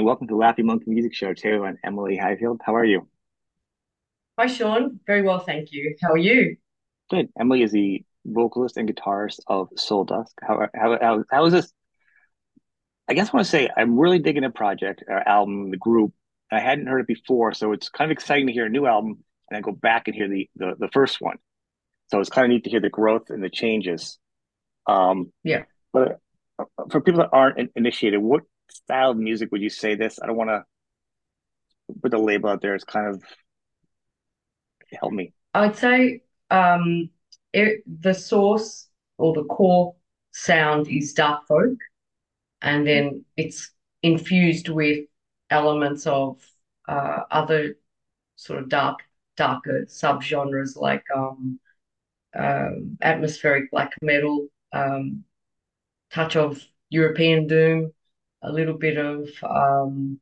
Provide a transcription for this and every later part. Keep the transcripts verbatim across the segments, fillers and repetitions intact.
welcome to Laffy Monkey Music Show too. And Emily Highfield. How are you? Hi, Sean. Very well, thank you. How are you? Good. Emily is the vocalist and guitarist of Soul Dust. How how how, how is this? I guess I want to say I'm really digging a project, our album, the group. I hadn't heard it before, so it's kind of exciting to hear a new album and I go back and hear the the, the first one. So it's kind of neat to hear the growth and the changes. Um, Yeah, but uh, for people that aren't in- initiated, what style of music would you say this? I don't want to put the label out there. It's kind of help me. I'd say um, it, the source or the core sound is dark folk, and then it's infused with elements of uh, other sort of dark, darker subgenres like um, um, atmospheric black metal, um, touch of European doom, a little bit of um,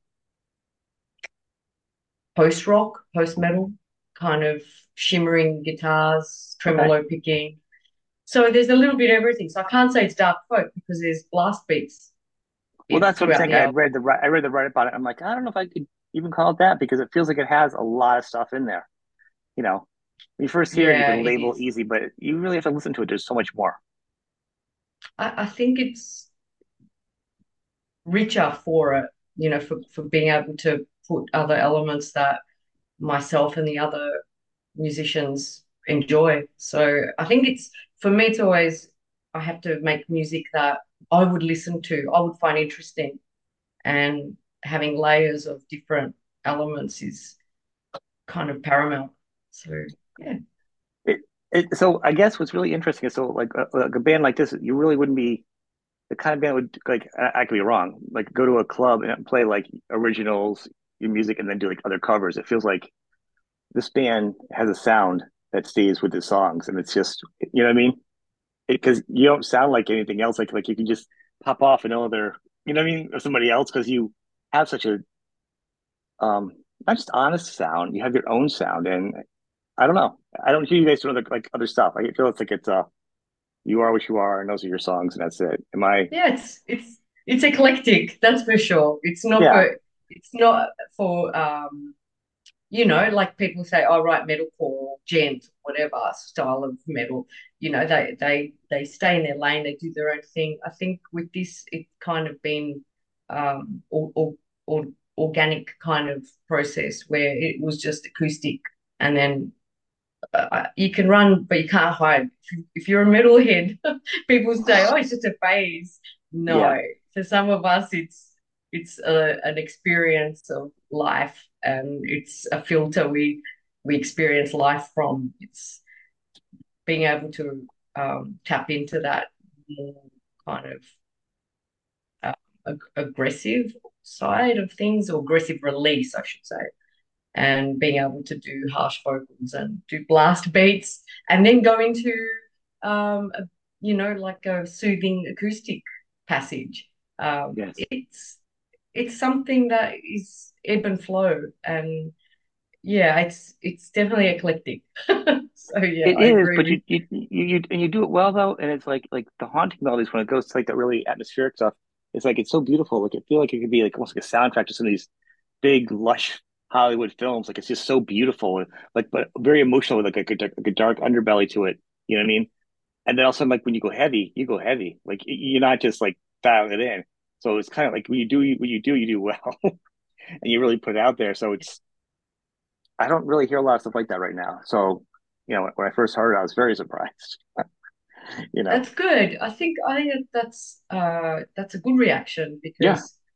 post rock, post metal, kind of shimmering guitars, Okay. tremolo picking. So there's a little bit of everything. So I can't say it's dark folk because there's blast beats Well, in, that's what I'm throughout saying. the I album. read the ri- I read the write about it. I'm like, I don't know if I could even call it that because it feels like it has a lot of stuff in there. You know, when you first hear it, you Yeah, can it label is. easy, but you really have to listen to it. There's so much more. I, I think it's richer for it, you know, for, for being able to put other elements that myself and the other musicians enjoy. So I think it's for me, it's always I have to make music that I would listen to, I would find interesting. And having layers of different elements is kind of paramount. So yeah, It, it, so I guess what's really interesting is so like a, like a band like this, you really wouldn't be the kind of band would like I, I could be wrong, like go to a club and play like originals, your music, and then do like other covers. It feels like this band has a sound that stays with the songs, and it's just you know what I mean? Because you don't sound like anything else. Like like you can just pop off and know they're you know what I mean or somebody else because you have such a um not just honest sound. You have your own sound, and I don't know. I don't hear you guys doing other like other stuff. I feel it's like it's uh you are what you are, and those are your songs, and that's it. Am I? yeah, it's it's it's eclectic, that's for sure. It's not Yeah, for it's not for um, you know, like people say, oh, right, metalcore, gent, whatever style of metal. You know, they they they stay in their lane, they do their own thing. I think with this, it's kind of been um or, or, or organic kind of process where it was just acoustic and then uh, you can run, but you can't hide. If, you, if you're a metalhead, people say, "Oh, it's just a phase." yeah. No, for some of us, it's it's a, an experience of life, and it's a filter we we experience life from. It's being able to um, tap into that more kind of uh, ag aggressive side of things, or aggressive release, I should say, and being able to do harsh vocals and do blast beats and then go into um a, you know, like a soothing acoustic passage. um Yes, it's it's something that is ebb and flow, and yeah, it's it's definitely eclectic. So yeah, it I is. agree But with you you you, you and you do it well though, and it's like like the haunting melodies when it goes to like that really atmospheric stuff. It's like it's so beautiful. Like I feel like it could be like almost like a soundtrack to some of these big lush Hollywood films. Like it's just so beautiful, like but very emotional with like a, like a dark underbelly to it. You know what I mean? And then also like when you go heavy, you go heavy. Like you're not just like dialing it in. So it's kind of like when you do what you do, you do well, and you really put it out there. So it's I don't really hear a lot of stuff like that right now. So you know when I first heard it, I was very surprised. You know, That's good. I think I think that's uh that's a good reaction yeah. because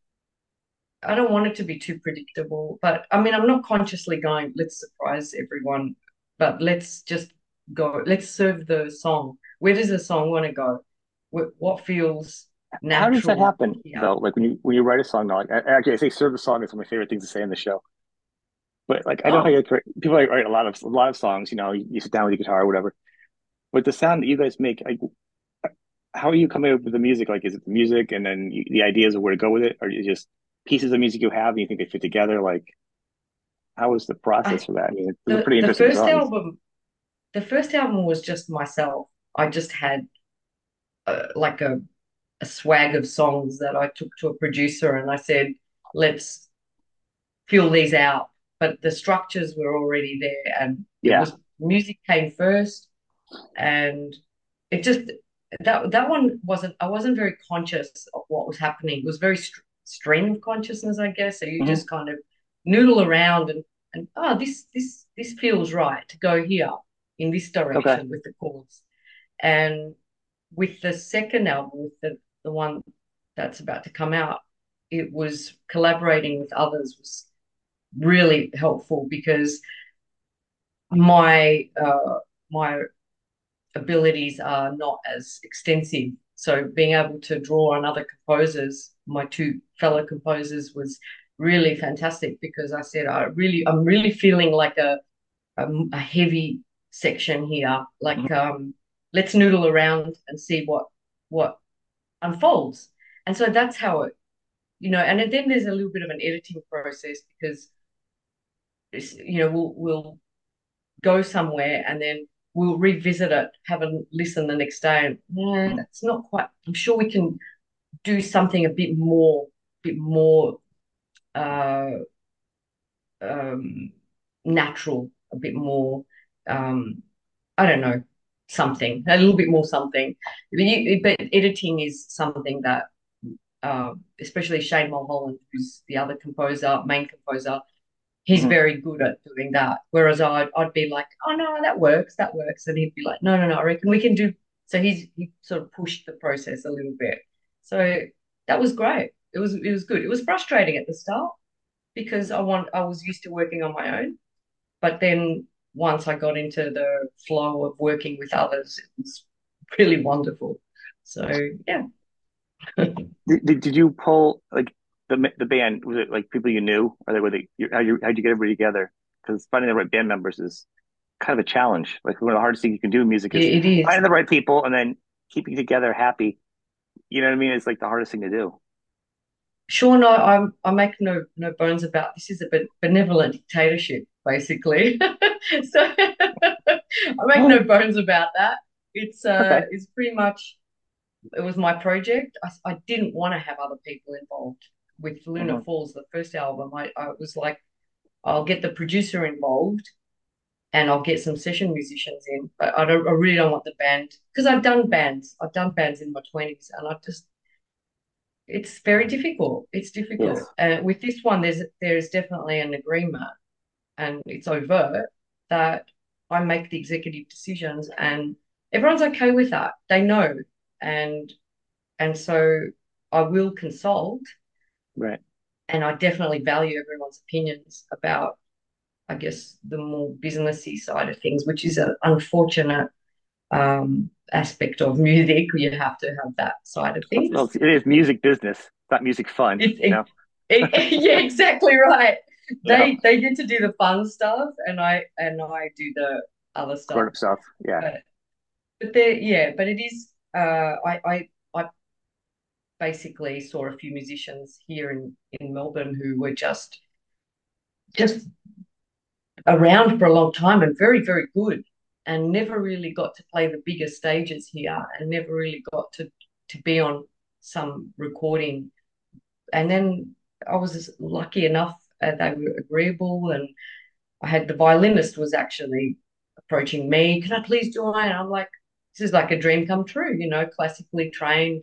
I don't want it to be too predictable, but I mean, I'm not consciously going, let's surprise everyone, but let's just go, let's serve the song. Where does the song want to go? What, what feels How does that natural happen here? though? Like when you when you write a song, like actually, I say serve the song is one of my favorite things to say in the show. But like I know how Oh, you create, people like write a lot of a lot of songs. You know, you, you sit down with your guitar or whatever. But the sound that you guys make, like, how are you coming up with the music? Like, is it the music and then you, the ideas of where to go with it, or is it just pieces of music you have and you think they fit together? Like, how is the process I for that? I mean, those are the pretty the interesting first songs. album, the first album was just myself. I just had uh, like a a swag of songs that I took to a producer and I said, let's fill these out. But the structures were already there, and it Yeah. was music came first, and it just that that one wasn't I wasn't very conscious of what was happening. It was very st stream of consciousness, I guess. So you Hmm. just kind of noodle around and and oh, this this this feels right to go here in this Okay. direction with the chords. And with the second album, with the the one that's about to come out, it was collaborating with others was really helpful because my uh, my abilities are not as extensive. So being able to draw on other composers, my two fellow composers, was really fantastic because I said I really I'm really feeling like a a, a heavy section here. Like Hmm. um, let's noodle around and see what what unfolds. And so that's how it, you know, and then there's a little bit of an editing process because it's, you know, we'll we'll go somewhere and then we'll revisit it, have a listen the next day, and yeah, Hmm. that's not quite. I'm sure we can do something a bit more, bit more uh, um, natural, a bit more. Um, I don't know, something a little bit more something. But, you, but editing is something that, uh, especially Shane Mulholland, who's the other composer, main composer, he's Hmm. very good at doing that. Whereas I'd I'd be like, oh no, that works, that works, and he'd be like, no, no, no, I reckon we can do. So he's he sort of pushed the process a little bit. So that was great. It was it was good. It was frustrating at the start because I want I was used to working on my own, but then once I got into the flow of working with others, it was really wonderful. So yeah, Did, did did you pull like the the band? Was it like people you knew, or they were they? You, how you how'd you get everybody together? Because finding the right band members is kind of a challenge. Like one of the hardest things you can do in music is it, it is. finding the right people and then keeping together happy. You know what I mean? It's like the hardest thing to do. Sean, I, I'm, I make no no bones about this is a benevolent dictatorship, basically. So I make no bones about that. It's uh, Okay. it's pretty much it was my project. I, I didn't want to have other people involved with Luna Hmm. Falls, the first album. I, I was like, I'll get the producer involved and I'll get some session musicians in, but I don't, I really don't want the band because I've done bands. I've done bands in my twenties, and I just it's very difficult. It's Yes. difficult. Uh, with this one, there's there's definitely an agreement, and it's overt that I make the executive decisions, and everyone's okay with that. They know, and and so I will consult, Right. and I definitely value everyone's opinions about, I guess, the more businessy side of things, which is an unfortunate um, aspect of music. You have to have that side of Well, things. it is music business. It's not music fun. It's You it, know. it, yeah, exactly right. You know. They they get to do the fun stuff, and I and I do the other Grown stuff. up stuff. Yeah. But but they yeah, but it is. Uh, I I I basically saw a few musicians here in in Melbourne who were just just around for a long time and very very good, and never really got to play the bigger stages here, and never really got to to be on some recording. And then I was lucky enough, uh, they were agreeable, and I had the violinist was actually approaching me, can I please join? And I'm like, this is like a dream come true, you know, classically trained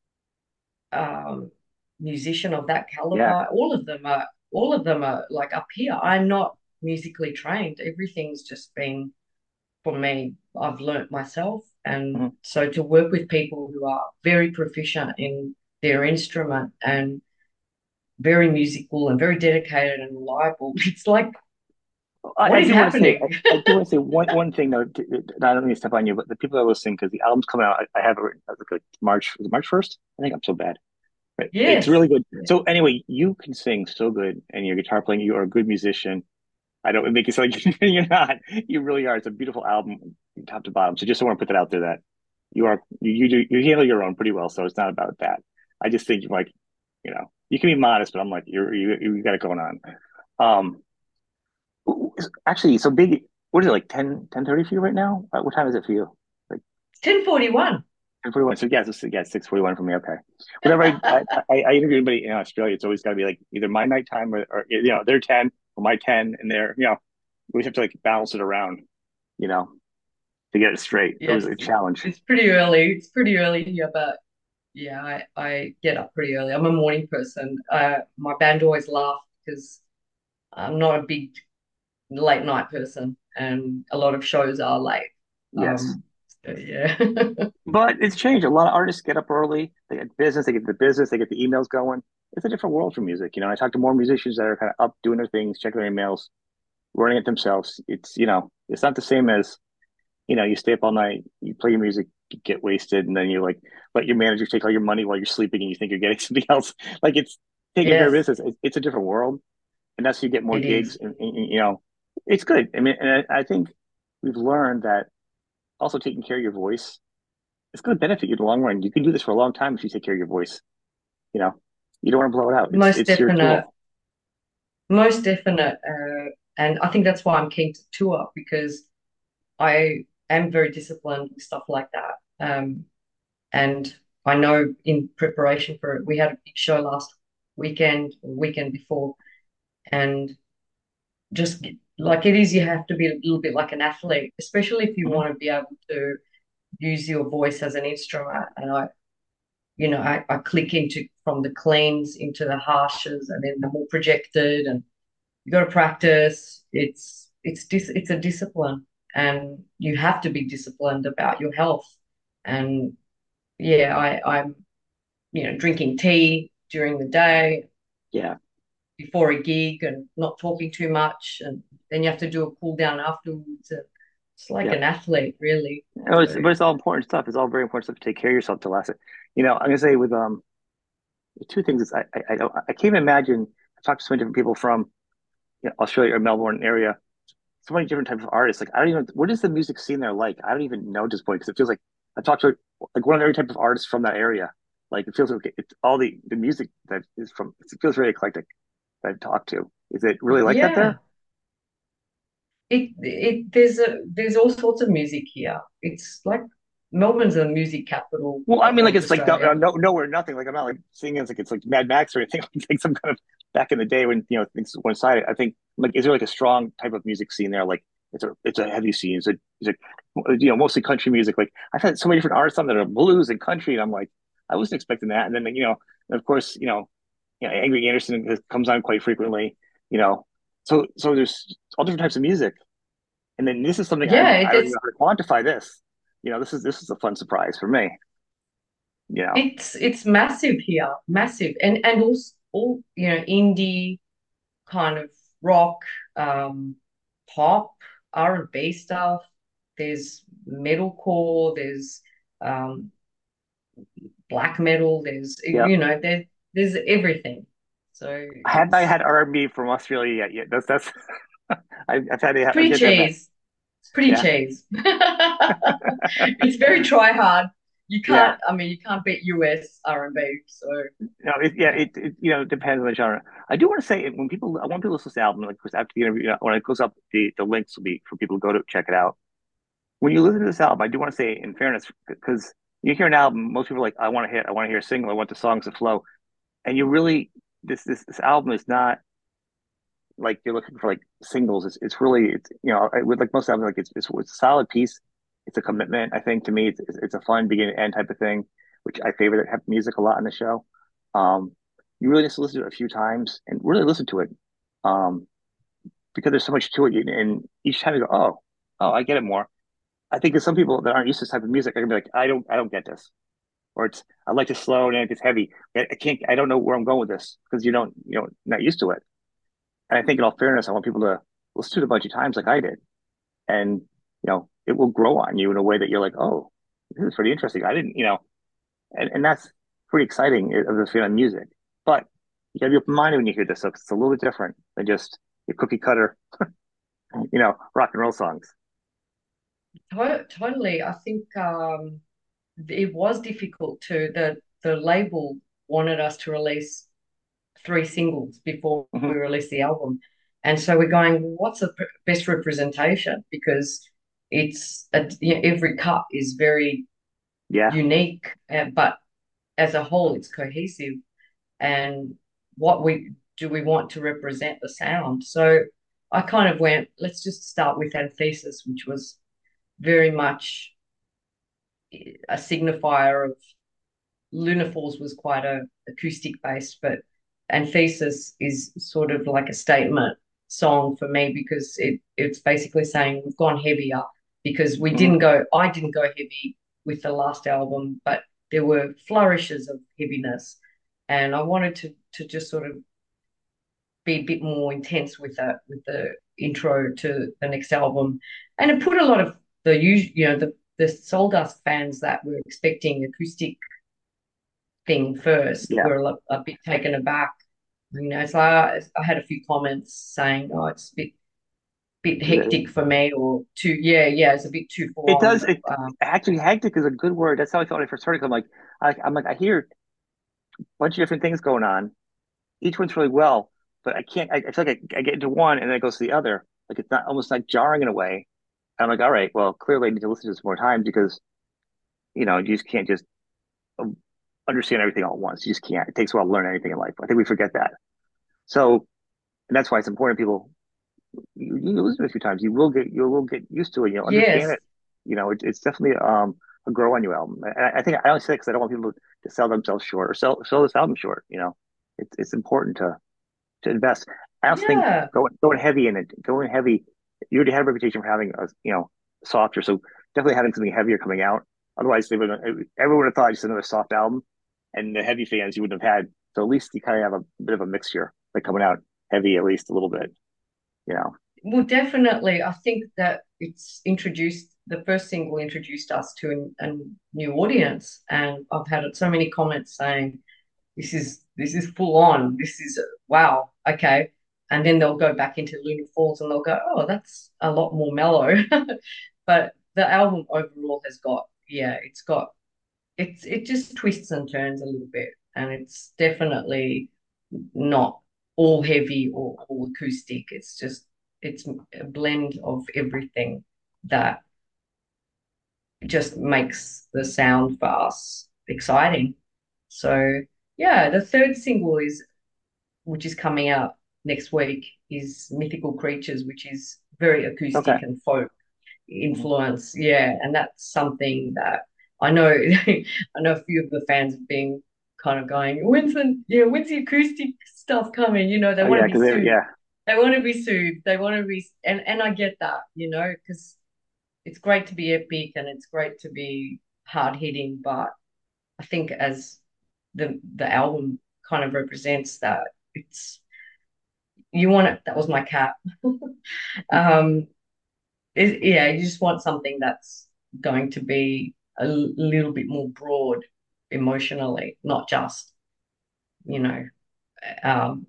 um, musician of that Yeah. caliber. All of them are, all of them are like up here. I'm not musically trained. Everything's just been for me. I've learnt myself, and Hmm. so to work with people who are very proficient in their instrument and very musical and very dedicated and reliable. It's like, I, what I is do want to say, happening? I, I do want to say one one thing though. To, to, I don't mean to step on you, but the people that are listening, because the album's coming out, I, I have it written, like, like March, was it March first? I think I'm so bad. But it's Yes. really good. Yeah. So anyway, you can sing so good, and your guitar playing, you are a good musician. I don't make it sound like you're not. You really are. It's a beautiful album, top to bottom. So just want to put that out there that you are you you do you handle your own pretty well. So it's not about that. I just think you're like, you know, you can be modest, but I'm like, you're you you got it going on. Um, actually, so big. What is it like ten ten thirty for you right now? Uh, What time is it for you? Like ten forty-one. ten forty-one. So yes, it's, yeah, six forty-one for me. Okay. Whenever I, I, I, I interview anybody in Australia, it's always got to be like either my nighttime or, or, you know, they're ten or my ten and they're, you know, we always have to like balance it around, you know, to get it straight. It was Yes, a challenge. it's pretty early. It's pretty early here, but yeah, I, I get up pretty early. I'm a morning person. Uh, my band always laugh because I'm not a big late night person, and a lot of shows are late. Yes. Um, so yeah. But it's changed. A lot of artists get up early, they get business, they get the business, they get the emails going. It's a different world for music. You know, I talk to more musicians that are kind of up doing their things, checking their emails, running it themselves. It's, you know, it's not the same as, you know, you stay up all night, you play your music, you get wasted, and then you like let your manager take all your money while you're sleeping and you think you're getting something else. Like it's taking care of Yes, business. It's, it's a different world. And that's how you get more it gigs. is. And, and, you know, it's good. I mean, and I, I think we've learned that also taking care of your voice, it's going to benefit you in the long run. You can do this for a long time if you take care of your voice. You know, you don't want to blow it out. It's Most it's your definite, tool. most definite. Uh, and I think that's why I'm keen to tour because I am very disciplined with stuff like that. Um, and I know in preparation for it, we had a big show last weekend, or weekend before, and just like it is, you have to be a little bit like an athlete, especially if you Mhm. want to be able to use your voice as an instrument. And I, you know, I, I click into from the cleans into the harshes and then the more projected, and you got to practice. It's it's dis it's a discipline, and you have to be disciplined about your health. And yeah, I I'm you know drinking tea during the day Yeah. before a gig and not talking too much, and then you have to do a cool down afterwards. And it's like Yeah. an athlete, really. No, So it's, but it's all important stuff. It's all very important stuff to take care of yourself to last it. You know, I'm gonna say with um two things is I I, I don't I can't imagine. I've talked to so many different people from, you know, Australia or Melbourne area. So many different types of artists. Like I don't even what is the music scene there like? I don't even know at this point because it feels like I've talked to like one of every type of artists from that area. Like it feels like it's all the the music that is from. It feels very eclectic that I've talked to. Is it really like that yeah, there? it it there's a there's all sorts of music here. It's like Melbourne's a music capital Well, I of, mean, like of it's like no, Australia. no, nowhere, nothing. Like I'm not like singing it's like it's like Mad Max or anything. It's like some kind of back in the day when you know things one sided. I think like is there like a strong type of music scene there? Like it's a it's a heavy scene. Is it is it you know mostly country music? Like I've had so many different artists on that are blues and country, and I'm like I wasn't expecting that. And then you know and of course you know you know Angry Anderson comes on quite frequently. You know, so so there's all different types of music. And then this is something I Yeah, I it, don't even it's know how to quantify this. You know, this is this is a fun surprise for me. You know. it's it's massive here, massive, and and also all you know indie kind of rock, um, pop, R and B stuff. There's metalcore. There's um, black metal. There's Yeah. you know there there's everything. So Hadn't I it's had R and B from Australia yet? Yet that's that's I've, I've had to have, I've pretty yet to have that. cheese. It's pretty Yeah, cheese. It's very try hard. You yeah. can't. I mean, you can't beat U S R and B. So No, it, yeah. yeah. It, it you know depends on the genre. I do want to say when people I want people to listen to this album like of course after the interview you know, when I close up the the links will be for people to go to check it out. When you listen to this album, I do want to say in fairness because you hear an album, most people are like I want to hit, I want to hear a single, I want the songs to flow, and you really this this this album is not like you're looking for like singles. It's it's really it's you know with like most albums like it's it's, it's a solid piece. It's a commitment. I think to me it's it's a fun beginning to end type of thing, which I favor that have music a lot in the show. Um, you really just listen to it a few times and really listen to it, um, because there's so much to it. And each time you go, oh, oh, I get it more. I think there's some people that aren't used to this type of music are gonna be like, I don't, I don't get this, or it's I like to slow and it gets heavy. I, I can't, I don't know where I'm going with this because you don't, you know, not used to it. And I think in all fairness, I want people to listen to it a bunch of times like I did. And, you know, it will grow on you in a way that you're like, oh, this is pretty interesting. I didn't, you know, and, and that's pretty exciting of the fan of music. But you gotta be open minded when you hear this stuff. It's a little bit different than just your cookie cutter, you know, rock and roll songs. To totally. I think um, it was difficult to the the label wanted us to release three singles before we Hmm. released the album, and so we're going, well, what's the best representation? Because it's a, you know, every cut is very Yeah, unique, uh, but as a whole, it's cohesive. And what we do we want to represent the sound? So I kind of went, let's just start with Anthesis, which was very much a signifier of Lunar Falls was quite a acoustic based, but Anthesis is sort of like a statement song for me because it it's basically saying we've gone heavier because we hmm didn't go I didn't go heavy with the last album, but there were flourishes of heaviness. And I wanted to to just sort of be a bit more intense with that with the intro to the next album. And it put a lot of the usual, you know, the the Soul Dust fans that were expecting acoustic thing first yeah, were a, a bit taken aback. You know, so I, I had a few comments saying, "Oh, it's a bit bit hectic for me," or too, yeah, yeah, it's a bit too full it on. does. It Um, actually hectic is a good word. That's how I felt when I first started. I'm like, I, I'm like, I hear a bunch of different things going on. Each one's really well, but I can't. I, I feel like I, I get into one and then it goes to the other. Like it's not almost like jarring in a way. And I'm like, all right, well, clearly I need to listen to this more times because you know you just can't just um, understand everything all at once. You just can't. It takes a while to learn anything in life. I think we forget that. So, and that's why it's important people you, you listen to it a few times, you will get you will get used to it. You'll understand yes, it. You know, it, it's definitely um a grow on you album. And I, I think I only say it because I don't want people to sell themselves short or sell sell this album short. You know, it's it's important to to invest. I also think yeah, going going heavy in it, going heavy. You already had a reputation for having a you know softer, so definitely having something heavier coming out. Otherwise, they would everyone would have thought just another soft album, and the heavy fans you wouldn't have had. So at least you kind of have a bit of a mixture, like coming out heavy at least a little bit. You know. well, definitely. I think that it's introduced the first single introduced us to a, a new audience, and I've had so many comments saying this is this is full on. This is wow, okay. And then they'll go back into Lunar Falls and they'll go, oh, that's a lot more mellow. But the album overall has got, yeah, it's got it's it just twists and turns a little bit, and it's definitely not all heavy or all acoustic. It's just it's a blend of everything that just makes the sound for us exciting. So yeah, the third single is which is coming out next week is Mythical Creatures, which is very Okay. acoustic and folk Mhm. influence. Yeah, and that's something that I know I know a few of the fans have been kind of going, when's the yeah, when's the acoustic stuff coming? You know, they Oh want yeah, to be because they soothed. yeah. They want to be soothed. They want to be and and I get that, you know, because it's great to be epic and it's great to be hard hitting, but I think as the the album kind of represents that it's you want it. That was my cat. um, it, yeah, you just want something that's going to be a l- little bit more broad emotionally, not just you know, um,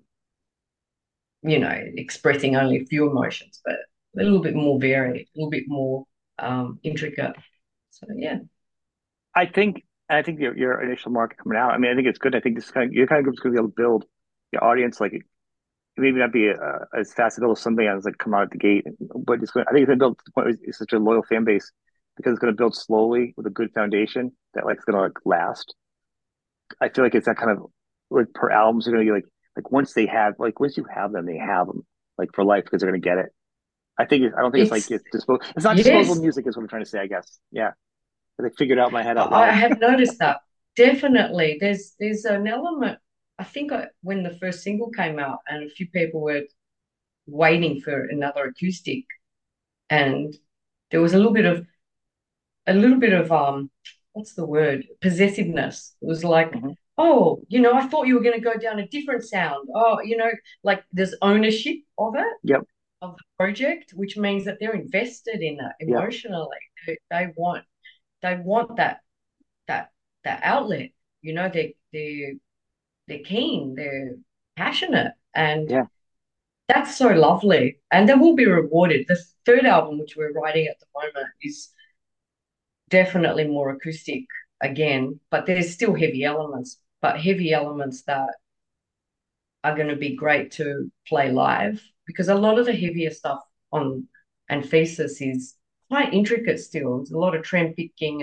you know, expressing only a few emotions, but a little bit more varied, a little bit more um, intricate. So yeah, I think I think your your initial market coming out. I mean, I think it's good. I think this kind of your kind of group's going to be able to build your audience. Like it maybe not be uh, as fast to build as some bands like come out at the gate, but it's going. I think it's going to build to the point where it's such a loyal fan base because it's going to build slowly with a good foundation that like it's going to like last. I feel like it's that kind of like per albums are going to be like like once they have like once you have them, they have them like for life because they're going to get it. I think it, I don't think it's like it's it's disposable. It's not disposable yes, music, is what I'm trying to say. I guess. Yeah, I figured out in my head out I, I loud. have noticed that definitely. There's there's an element. I think I, when the first single came out, and a few people were waiting for another acoustic, and there was a little bit of a little bit of um, what's the word? Possessiveness. It was like, Hmm. oh, you know, I thought you were going to go down a different sound. Oh, you know, like there's ownership of it Yep. of the project, which means that they're invested in it Yep. emotionally. They, they want they want that that that outlet. You know, they they they're keen, they're passionate, and Yeah. that's so lovely. And they will be rewarded. The third album, which we're writing at the moment, is definitely more acoustic again, but there's still heavy elements, but heavy elements that are going to be great to play live because a lot of the heavier stuff on Anthesis is quite intricate still. There's a lot of trem picking and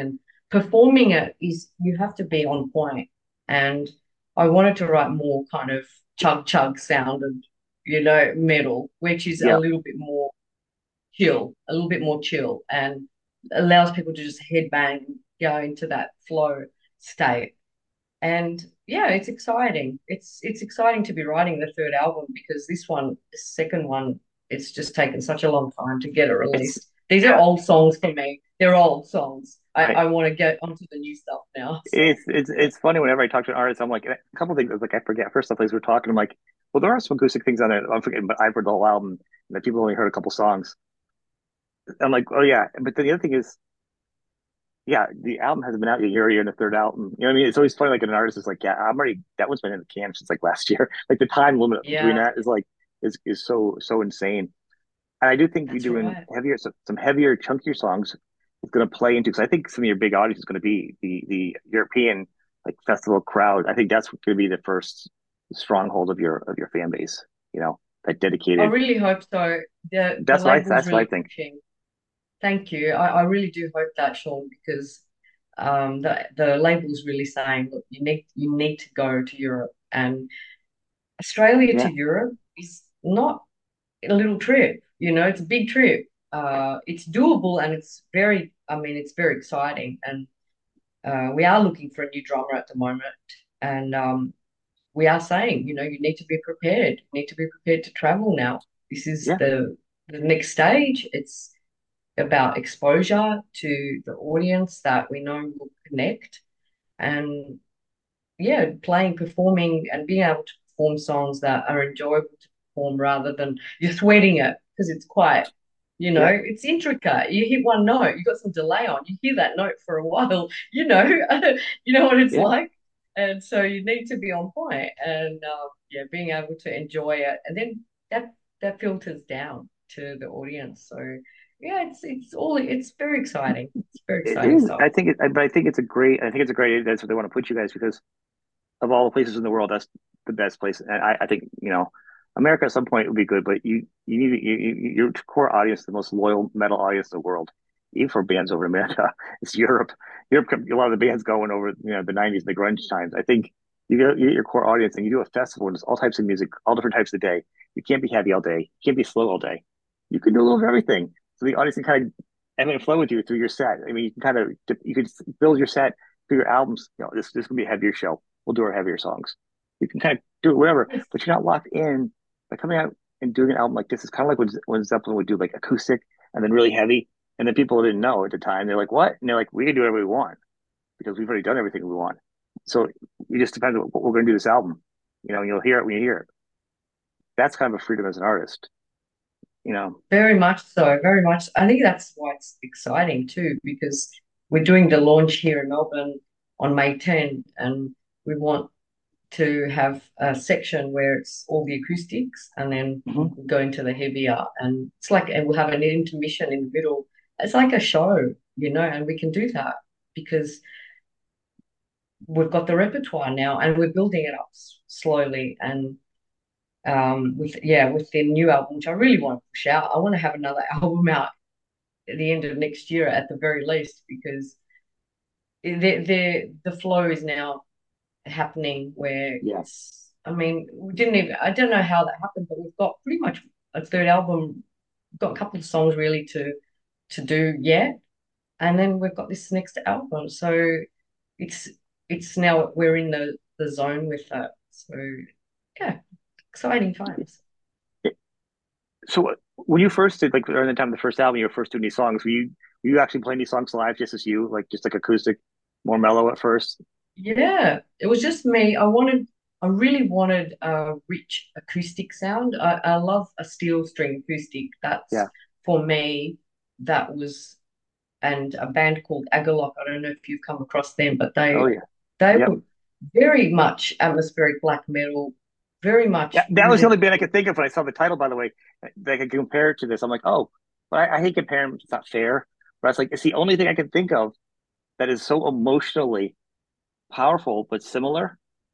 performing it is you have to be on point. And I wanted to write more kind of chug chug sounded, you know, metal, which is a Yeah. little bit more chill, a little bit more chill, and allows people to just headbang, go into that flow state. And yeah, it's exciting. It's it's exciting to be writing the third album because this one, the second one, it's just taken such a long time to get it It's released. These are yeah. old songs for me. They're old songs. I, I I want to get onto the new stuff now. So it's it's it's funny whenever I talk to an artist, I'm like a couple things. Like I forget. First off, as we're talking, I'm like, well, there are some acoustic things on there. I'm forgetting, but I've heard the whole album, and that people only heard a couple songs. I'm like, oh yeah. But then the other thing is, yeah, the album hasn't been out yet. You're in the third album. You know what I mean? It's always funny. Like an artist is like, yeah, I'm already. That one's been in the can since like last year. Like the time limit between yeah, that is like is is so so insane. And I do think you that's doing right. heavier, some, some heavier, chunkier songs is going to play into because I think some of your big audience is going to be the the European like festival crowd. I think that's going to be the first stronghold of your of your fan base. You know, that I dedicated. really hope so. The the That's what I label's that's what I really think. pushing. Thank you. I, I really do hope that, Sean, because um, the the label's really saying, look, you need you need to go to Europe, and Australia Yeah, to Europe is not a little trip. You know, it's a big trip. Uh, it's doable and it's very, I mean, it's very exciting. And uh, we are looking for a new drummer at the moment. And um, we are saying, you know, you need to be prepared. You need to be prepared to travel now. This is yeah, the the next stage. It's about exposure to the audience that we know will connect. And yeah, playing, performing, and being able to perform songs that are enjoyable to perform rather than you're sweating it because it's quite, you know, yeah, it's intricate. You hit one note, you got some delay on, you hear that note for a while, you know, you know what it's yeah. like. And so you need to be on point and um, yeah, being able to enjoy it. And then that that filters down to the audience. So yeah, it's it's all it's very exciting. It's very It exciting is. stuff. I think it, but I think it's a great. I think it's a great. That's what they want to put you guys because of all the places in the world, that's the best place. And I, I think you know, America at some point would be good, but you you need you, you, your core audience, the most loyal metal audience in the world, even for bands over in America, it's Europe. Europe, a lot of the bands going over you know the nineties, the grunge times. I think you get, you get your core audience, and you do a festival, and there's all types of music, all different types of the day. You can't be heavy all day. You can't be slow all day. You can do a little of everything, so the audience can kind of and then flow with you through your set. I mean, you can kind of you could build your set through your albums. You know, this this could be a heavier show. We'll do our heavier songs. You can kind of do it whatever, Yes. but you're not locked in. By coming out and doing an album like this, it's kind of like when, when Zeppelin would do like acoustic and then really heavy, and then people didn't know at the time. They're like, "What?" And they're like, "We can do whatever we want because we've already done everything we want." So it just depends on what we're going to do this album. You know, you'll hear it when you hear it. That's kind of a freedom as an artist. You know, Very much so, very much. I think that's why it's exciting too, because we're doing the launch here in Melbourne on May tenth, and we want to have a section where it's all the acoustics, and then mm-hmm. we'll go into the heavier, and it's like, and we'll have an intermission in the middle. It's like a show, you know, and we can do that because we've got the repertoire now, and we're building it up s- slowly, and um, with yeah, with the new album, which I really want to push out. I want to have another album out at the end of next year at the very least because the the the flow is now happening where Yeah, it's I mean we didn't even I don't know how that happened but we've got pretty much a third album we've got a couple of songs really to to do yet and then we've got this next album so it's it's now we're in the the zone with that so yeah exciting times. so when you first did like around the time of the first album, you were first doing these songs. Were you were you actually playing these songs live just as you like just like acoustic, more mellow at first? Yeah, it was just me. I wanted, I really wanted a rich acoustic sound. I, I love a steel string acoustic. That's Yeah. for me, that was, and a band called Agalloch. I don't know if you've come across them, but Oh they yeah. they Yep. were very much atmospheric black metal, very Yeah, much that was the using. only band I could think of when I saw the title. By the way, that I could compare it to this. I'm like, oh, but I, I hate comparing. It's not fair. But I was like, it's the only thing I can think of that is so emotionally powerful but similar.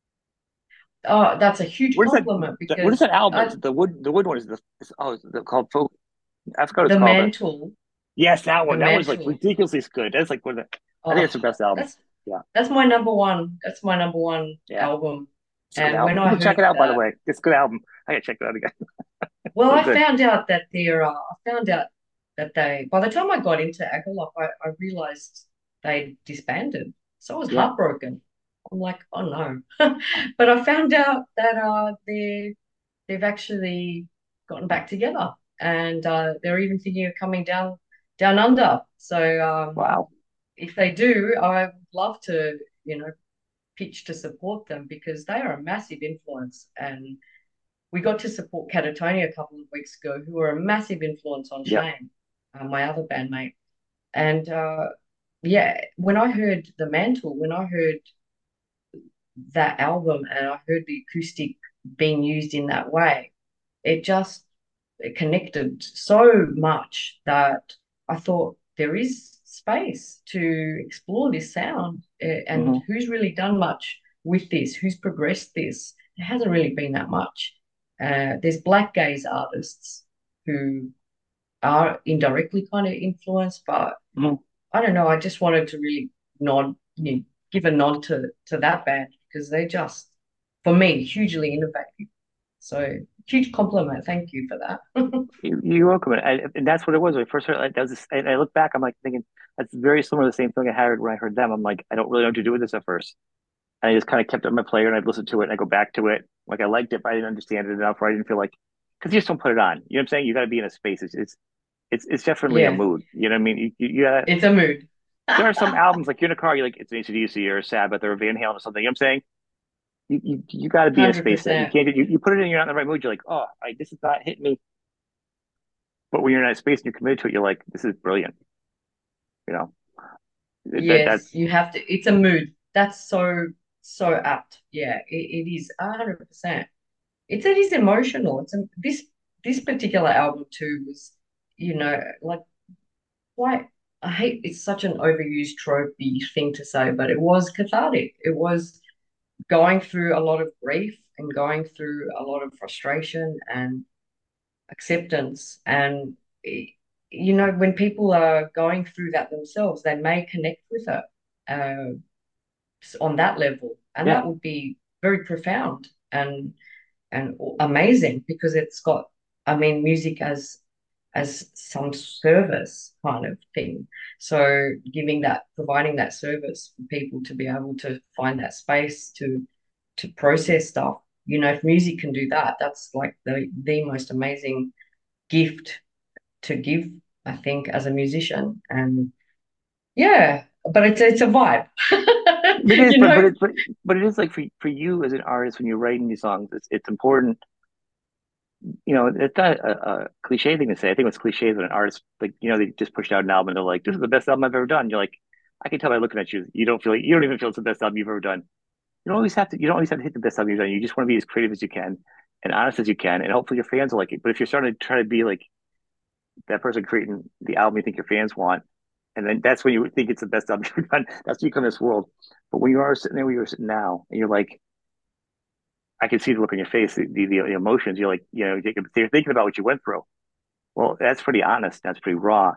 Oh, that's a huge Where's that? compliment that what is because that album? I, Is it the wood? The wood one is the. Is, oh, is it called folk. I forgot what it's the called. mantle, Yes, that the one. That was like mantle. ridiculously good. That's like one of the. I think Oh, it's the best album. that's Yeah, that's my number one. That's my number one yeah, album. it's a good And when album. I People check heard it out, by the that, way. It's a good album. I gotta check it out again. well, So I good. found out that they're, uh, I found out that they, by the time I got into Agalop, I, I realized they disbanded. So I was Yeah. heartbroken. I'm like, oh no. But I found out that uh, they they've actually gotten back together, and uh, they're even thinking of coming down down under. So um, Wow. if they do, I would love to, you know, pitch to support them because they are a massive influence. And we got to support Catatonia a couple of weeks ago, who are a massive influence on Yep. Shane, uh, my other bandmate. And uh, yeah, when I heard The Mantle, when I heard that album and I heard the acoustic being used in that way, it just it connected so much that I thought there is space to explore this sound. eh, And Hmm. who's really done much with this? Who's progressed this? There hasn't really been that much. Uh, there's black gaze artists who are indirectly kind of influenced, but Hmm. I don't know. I just wanted to really nod, you know, give a nod to to that band because they just, for me, hugely innovative. So huge compliment. Thank you for that. You, you're welcome. And, I, and that's what it was when I first heard. Like, that was this, and I look back, I'm like thinking that's very similar to the same thing I had when I heard them. I'm like, I don't really know what to do with this at first. And I just kind of kept it on my player, and I'd listen to it, and I go back to it. Like I liked it, but I didn't understand it enough, or I didn't feel like because you just don't put it on. You know what I'm saying? You got to be in a space. It's it's it's, it's definitely a Yeah, mood. You know what I mean? You, you, you gotta. it's a mood. There are some albums like you're in a car, you're like it's an A C/D C or a Sabbath or a Van Halen or something. You know what I'm saying? You you, you got to be in a space that you one hundred percent. can't. You, you put it in, you're not in the right mood. You're like, oh, I, this is not hitting me. But when you're in that space and you're committed to it, you're like, this is brilliant. You know that Yes, that's you have to. It's a mood. That's so, so apt. Yeah, it, it is one hundred percent. It's it is emotional. It's a, this this particular album too was, you know, like quite. I hate it's such an overused tropey thing to say, but it was cathartic. It was going through a lot of grief and going through a lot of frustration and acceptance. And, you know, when people are going through that themselves, they may connect with it uh, on that level. And yeah. that would be very profound and and amazing because it's got, I mean, music as as some service kind of thing. So giving that, providing that service for people to be able to find that space to to process stuff. You know, if music can do that, that's like the the most amazing gift to give, I think, as a musician. And yeah, but it's it's a vibe. It is, You but but know? it but but it is like for for you as an artist when you're writing these songs, it's it's important. You know, it's not a, a cliche thing to say. I think what's cliche is when an artist like you know they just pushed out an album and they're like, "This is the best album I've ever done." You're like, I can tell by looking at you, you don't feel like you don't even feel it's the best album you've ever done. You don't always have to. You don't always have to hit the best album you've done. You just want to be as creative as you can and honest as you can, and hopefully your fans will like it. But if you're starting to try to be like that person creating the album you think your fans want, and then that's when you think it's the best album you've done. That's when you come to this world. But when you are sitting there where you're sitting now, and you're like, I can see the look on your face, the, the, the emotions. You're like, you know, you're thinking about what you went through. Well, that's pretty honest. That's pretty raw,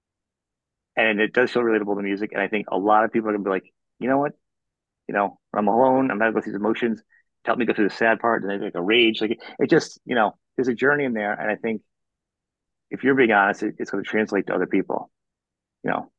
and it does feel relatable to music. And I think a lot of people are gonna be like, you know what? You know, I'm alone. I'm not going through these emotions. Help me go through the sad part, and then like a rage. Like it, it just, you know, there's a journey in there, and I think if you're being honest, it, it's going to translate to other people. You know,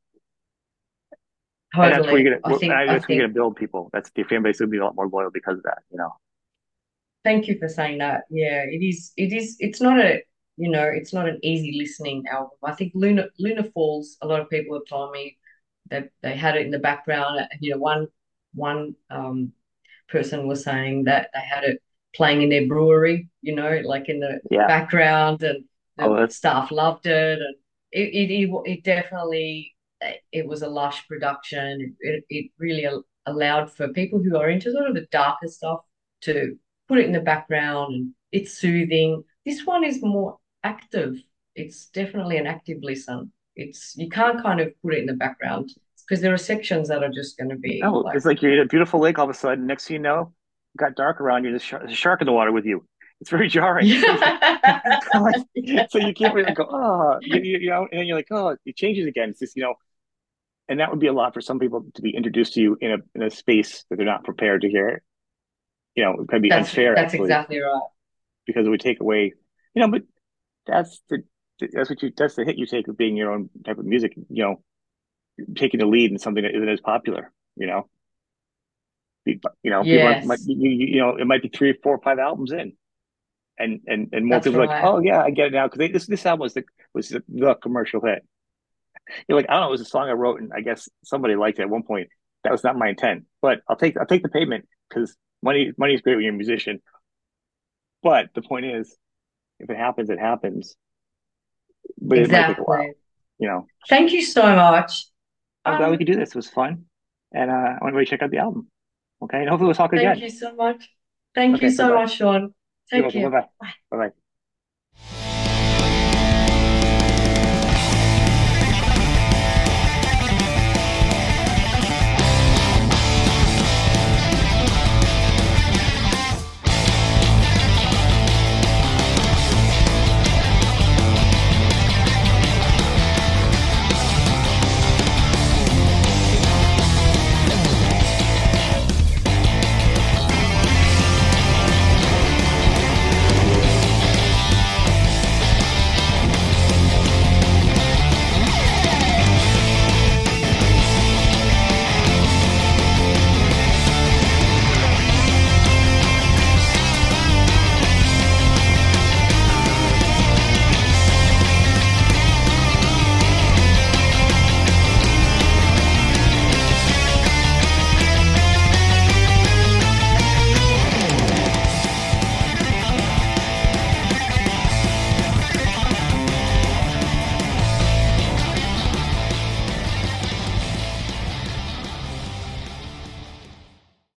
and that's where Totally. you're I gonna. think And I that's where you're think gonna build people. That's your fan base is gonna be a lot more loyal because of that. You know. thank you for saying that. Yeah, it is it is it's not a, you know, it's not an easy listening album. I think Luna Luna Falls, a lot of people have told me that they had it in the background. And, you know, one one um person was saying that they had it playing in their brewery, you know, like in the Yeah. background, and Oh, the that's staff loved it. And it it it, it definitely, it was a lush production. It it really allowed for people who are into sort of the darker stuff to put it in the background, and it's soothing. This one is more active. It's definitely an active listen. It's you can't kind of put it in the background because there are sections that are just going to be no. like, It's like you're in a beautiful lake. All of a sudden, next thing you know, it got dark around you. There's, shark, there's a shark in the water with you. It's very jarring. So you're yeah. like, so you can't really like go, oh, you, you, you know, and then you're like, oh, it changes again. It's just, you know, and that would be a lot for some people to be introduced to you in a in a space that they're not prepared to hear it. You know, it could be That's unfair that's actually exactly right. because it would take away, you know, but that's the that's what you that's the hit you take of being your own type of music, you know, taking the lead in something that isn't as popular, you know. You know, people might Yes, you, you, you know, it might be three, four, five albums in, and and and more that's people are like, right. oh yeah, I get it now because this this album was the was the, the commercial hit. You're like, I don't know, it was a song I wrote, and I guess somebody liked it at one point. That was not my intent, but I'll take I'll take the payment because money money is great when you're a musician. But the point is, if it happens, it happens. But it might take a while, Exactly. you know. Thank you so much. I'm glad we Um, could do this. It was fun, and uh, I want everybody to check out the album. Okay, and hopefully we'll talk Thank again. you so much. Thank you Okay, bye so bye. much, Sean. You're Take welcome. Bye care. bye. Bye. Bye bye.